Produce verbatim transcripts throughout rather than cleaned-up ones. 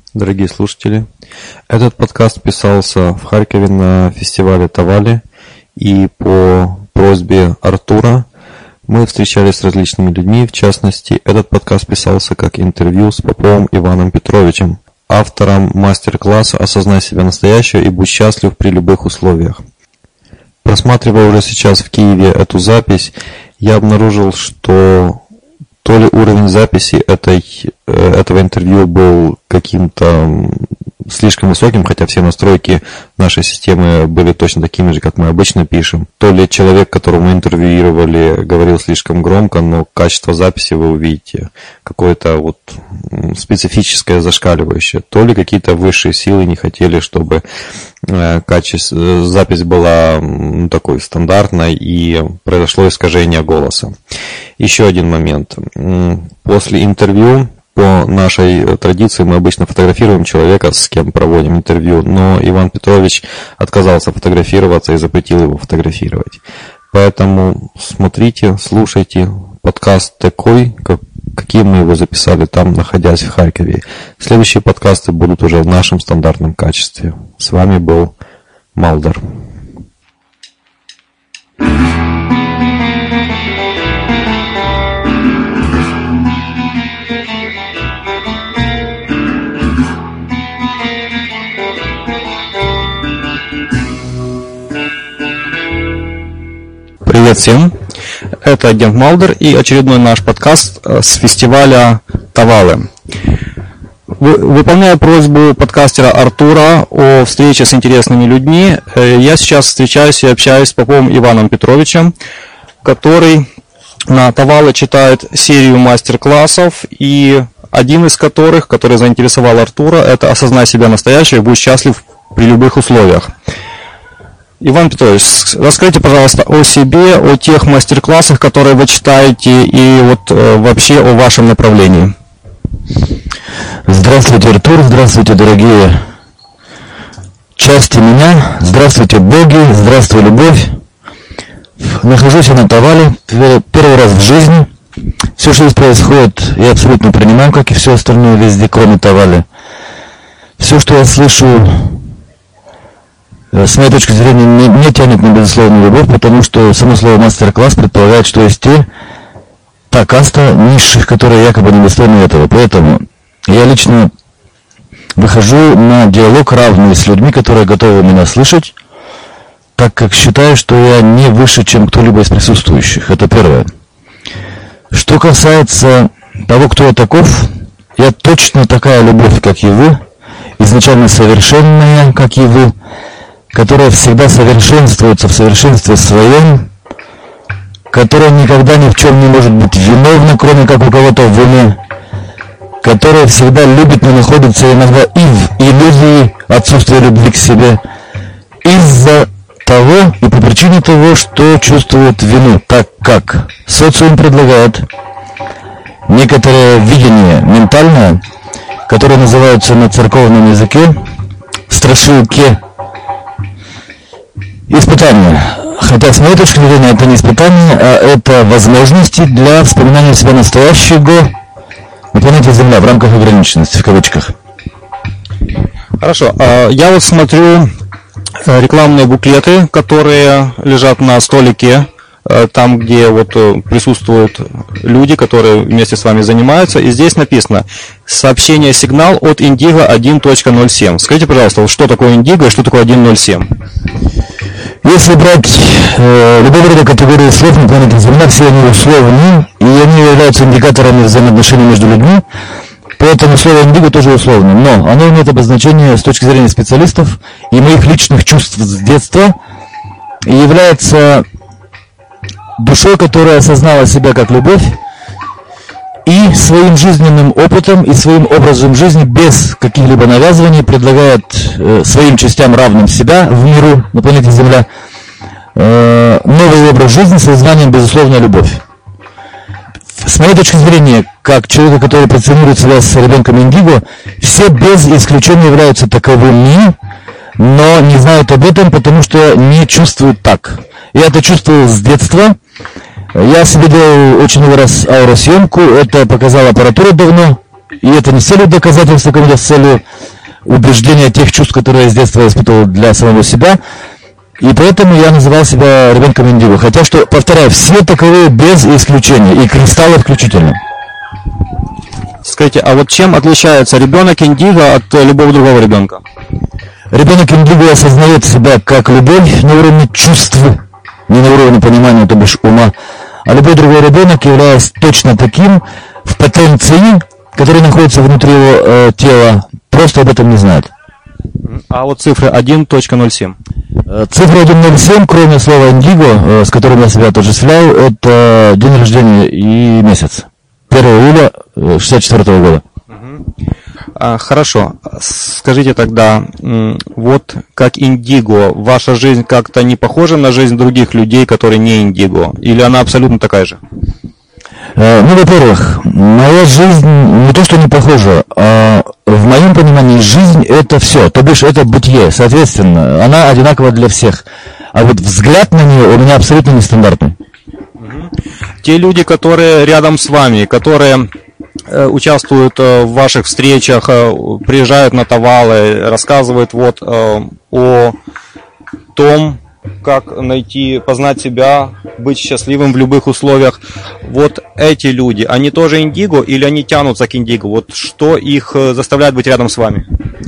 Дорогие слушатели, этот подкаст писался в Харькове на фестивале Тавали, и по просьбе Артура мы встречались с различными людьми. В частности, этот подкаст писался как интервью с Поповым Иваном Петровичем, автором мастер-класса «Осознай себя настоящего и будь счастлив при любых условиях». Просматривая уже сейчас в Киеве эту запись, я обнаружил, что то ли уровень записи этой, этого интервью был каким-то слишком высоким, хотя все настройки нашей системы были точно такими же, как мы обычно пишем. То ли человек, которого мы интервьюировали, говорил слишком громко, но качество записи вы увидите какое-то вот специфическое, зашкаливающее. То ли какие-то высшие силы не хотели, чтобы качество, запись была ну, такой стандартной и произошло искажение голоса. Еще один момент. После интервью, по нашей традиции, мы обычно фотографируем человека, с кем проводим интервью, но Иван Петрович отказался фотографироваться и запретил его фотографировать. Поэтому смотрите, слушайте подкаст такой, как, каким мы его записали там, находясь в Харькове. Следующие подкасты будут уже в нашем стандартном качестве. С вами был Малдер. Привет всем, это агент Малдер и очередной наш подкаст с фестиваля Тавалы. Выполняя просьбу подкастера Артура о встрече с интересными людьми, я сейчас встречаюсь и общаюсь с Поповым Иваном Петровичем, который на Тавалы читает серию мастер-классов, и один из которых, который заинтересовал Артура, это «Осознай себя настоящего и будь счастлив при любых условиях». Иван Петрович, расскажите, пожалуйста, о себе, о тех мастер-классах, которые вы читаете, и вот э, вообще о вашем направлении. Здравствуйте, Артур, здравствуйте, дорогие части меня, здравствуйте, боги, здравствуй, любовь. Нахожусь я на Тавале первый раз в жизни. Все, что здесь происходит, я абсолютно принимаю, как и все остальное везде, кроме Тавали. Все, что я слышу, с моей точки зрения, не, не тянет на безусловную любовь, потому что само слово «мастер-класс» предполагает, что есть те, та каста низших, которые якобы недостойны этого. Поэтому я лично выхожу на диалог равный с людьми, которые готовы меня слышать, так как считаю, что я не выше, чем кто-либо из присутствующих. Это первое. Что касается того, кто я таков, я точно такая любовь, как и вы, изначально совершенная, как и вы, которая всегда совершенствуется в совершенстве своем, которая никогда ни в чем не может быть виновна, кроме как у кого-то в вине, которая всегда любит, но находится иногда и в иллюзии отсутствия любви к себе, из-за того и по причине того, что чувствует вину, так как социум предлагает некоторое видение ментальное, которое называется на церковном языке страшилки, испытания. Хотя, с моей точки зрения, это не испытание, а это возможности для вспоминания себя настоящего на планете Земля в рамках ограниченности, в кавычках. Хорошо. Я вот смотрю рекламные буклеты, которые лежат на столике, там, где вот присутствуют люди, которые вместе с вами занимаются, и здесь написано «Сообщение сигнал от Индиго один точка ноль семь». Скажите, пожалуйста, что такое Индиго и что такое один ноль семь? Если брать э, любого рода категории слов на планете Земля, все они условны, и они являются индикаторами взаимоотношений между людьми, поэтому слово «индиго» тоже условно, но оно имеет обозначение с точки зрения специалистов и моих личных чувств с детства, и является душой, которая осознала себя как любовь, и своим жизненным опытом и своим образом жизни без каких-либо навязываний предлагает э, своим частям, равным себя в миру на планете Земля, э, новый образ жизни с названием «Безусловная любовь». С моей точки зрения, как человека, который позиционирует себя с ребенком Индиго, все без исключения являются таковыми, но не знают об этом, потому что не чувствуют так. Я это чувствовал с детства. Я себе делал очень много раз ауросъемку, это показала аппаратура давно, и это не с целью доказательства, когда с целью убеждения тех чувств, которые я с детства испытывал для самого себя. И поэтому я называл себя ребенком индиго. Хотя, что, повторяю, все таковые без исключения, и кристаллы включительно. Скажите, а вот чем отличается ребенок индиго от любого другого ребенка? Ребенок индиго осознает себя как любовь на уровне чувств, не на уровне понимания, то бишь ума. А любой другой ребенок, являясь точно таким, в потенции, который находится внутри его э, тела, просто об этом не знает. А вот цифры один точка ноль семь. Цифра один ноль семь, кроме слова индиго, с которым я себя отождествляю, это день рождения и месяц. первого июля шестьдесят четвёртого года. А, хорошо. Скажите тогда, вот как индиго, ваша жизнь как-то не похожа на жизнь других людей, которые не индиго? Или она абсолютно такая же? Ну, во-первых, моя жизнь не то, что не похожа, а в моем понимании жизнь это все, то бишь это бытие, соответственно, она одинакова для всех. А вот взгляд на нее у меня абсолютно нестандартный. Те люди, которые рядом с вами, которые э, участвуют э, в ваших встречах, э, приезжают на Тавалы, рассказывают вот э, о том, как найти, познать себя, быть счастливым в любых условиях. Вот эти люди, они тоже индиго или они тянутся к индиго? Вот что их заставляет быть рядом с вами?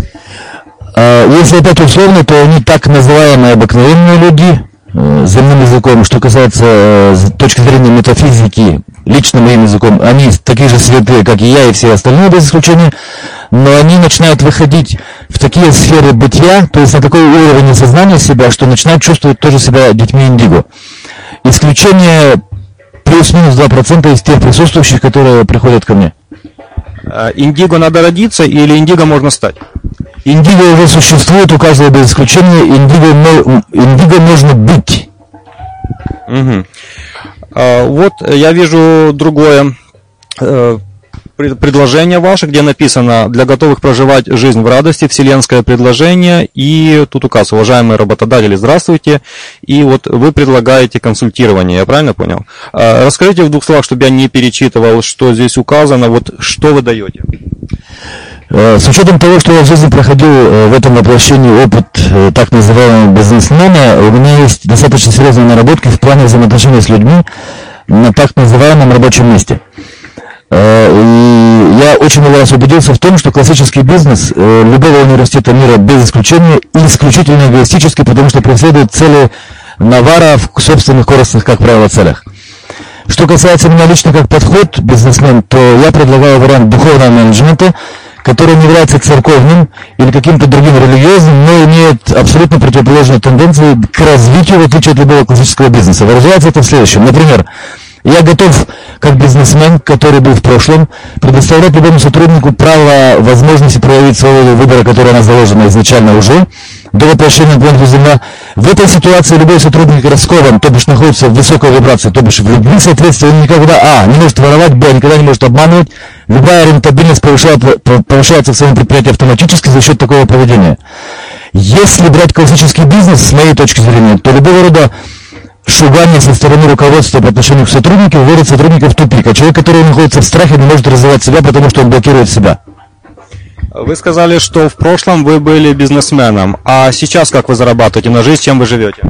Если опять условно, то они так называемые обыкновенные люди, земным языком. Что касается с точки зрения метафизики, лично моим языком, они такие же святые, как и я, и все остальные без исключения, но они начинают выходить в такие сферы бытия, то есть на такой уровень сознания себя, что начинают чувствовать тоже себя детьми индиго. Исключение плюс-минус два процента из тех присутствующих, которые приходят ко мне. Индиго надо родиться или индиго можно стать? Индиго уже существует у каждого без исключения, индиго, индиго можно быть. Угу. А, вот я вижу другое э, предложение ваше, где написано: для готовых проживать жизнь в радости, вселенское предложение, и тут указ: уважаемые работодатели, здравствуйте, и вот вы предлагаете консультирование, я правильно понял? А, расскажите в двух словах, чтобы я не перечитывал, что здесь указано, вот что вы даете? С учетом того, что я в жизни проходил в этом воплощении опыт так называемого бизнесмена, у меня есть достаточно серьезные наработки в плане взаимоотношений с людьми на так называемом рабочем месте. И я очень много раз убедился в том, что классический бизнес любого университета мира без исключения исключительно эгоистический, потому что преследует цели навара в собственных корыстных, как правило, целях. Что касается меня лично как подход бизнесмен, то я предлагаю вариант духовного менеджмента, который не является церковным или каким-то другим религиозным, но имеет абсолютно противоположные тенденции к развитию, в отличие от любого классического бизнеса. Выражается это в следующем. Например, я готов, как бизнесмен, который был в прошлом, предоставлять любому сотруднику право возможности проявить свободу выбора, которая она заложена изначально уже, до воплощения на планету Земля. В этой ситуации любой сотрудник раскован, то бишь находится в высокой вибрации, то бишь в любви, соответственно, он никогда, а, не может воровать, б, никогда не может обманывать. Любая рентабельность повышается, повышается в своем предприятии автоматически за счет такого поведения. Если брать классический бизнес, с моей точки зрения, то любого рода шугание со стороны руководства по отношению к сотруднику вводит сотрудника в тупик, а человек, который находится в страхе, не может развивать себя, потому что он блокирует себя. Вы сказали, что в прошлом вы были бизнесменом, а сейчас как вы зарабатываете на жизнь, чем вы живете?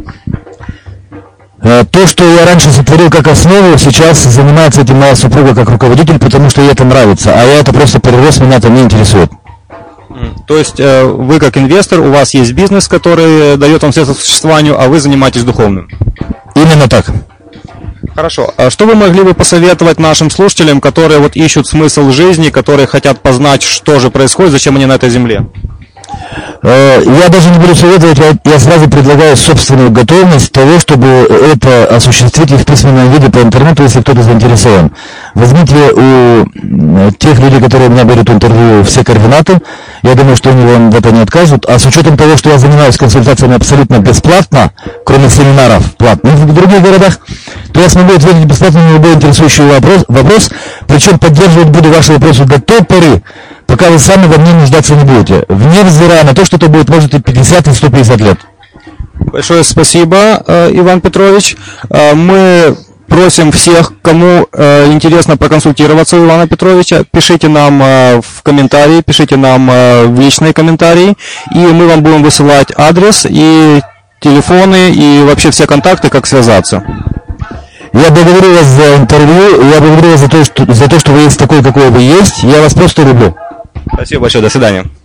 То, что я раньше сотворил как основу, сейчас занимается этим моя супруга как руководитель, потому что ей это нравится, а я это просто перерос, меня это не интересует. То есть вы как инвестор, у вас есть бизнес, который дает вам средства к существованию, а вы занимаетесь духовным? Именно так. Хорошо. А что вы могли бы посоветовать нашим слушателям, которые вот ищут смысл жизни, которые хотят познать, что же происходит, зачем они на этой земле? Я даже не буду советовать, я сразу предлагаю собственную готовность того, чтобы это осуществить в письменном виде по интернету, если кто-то заинтересован. Возьмите у тех людей, которые у меня берут интервью, все координаты. Я думаю, что они вам в это не откажут. А с учетом того, что я занимаюсь консультациями абсолютно бесплатно, кроме семинаров платных в других городах, то я смогу ответить бесплатно на любой интересующий вопрос, вопрос, причем поддерживать буду ваши вопросы до той поры, пока вы сами во мне нуждаться не будете, невзирая на то, что это будет, может, и пятьдесят, и сто пятьдесят лет. Большое спасибо, Иван Петрович. Мы просим всех, кому э, интересно проконсультироваться у Ивана Петровича, пишите нам э, в комментарии, пишите нам э, в личные комментарии, и мы вам будем высылать адрес и телефоны, и вообще все контакты, как связаться. Я благодарю вас за интервью, я благодарю вас за то, что, за то, что вы есть такой, какой вы есть. Я вас просто люблю. Спасибо большое, до свидания.